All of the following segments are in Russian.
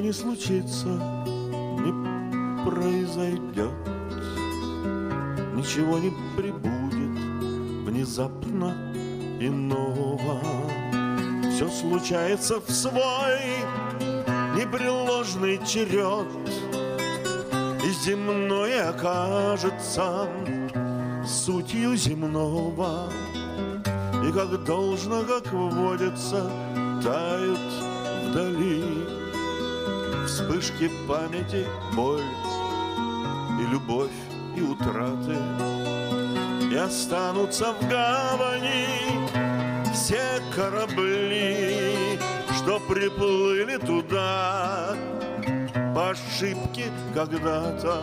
не случится, не произойдет, ничего не прибудет внезапно иного. Все случается в свой непреложный черед, и земное окажется сутью земного. И как должно, как водится, тают вдали вспышки памяти, боль и любовь, и утраты. И останутся в гавани все корабли, что приплыли туда по ошибке когда-то.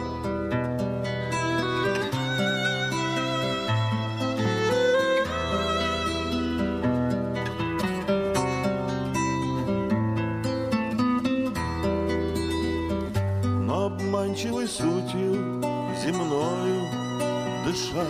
Но обманчивой сутью земною дыша,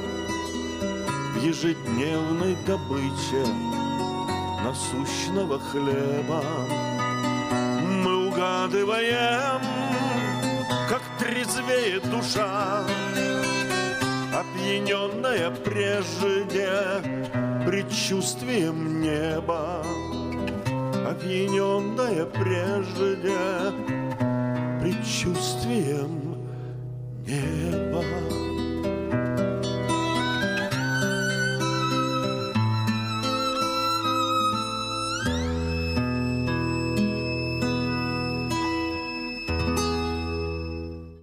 в ежедневной добыче насущного хлеба мы угадываем, как трезвеет душа, опьяненная прежде предчувствием неба, опьяненная прежде предчувствием неба.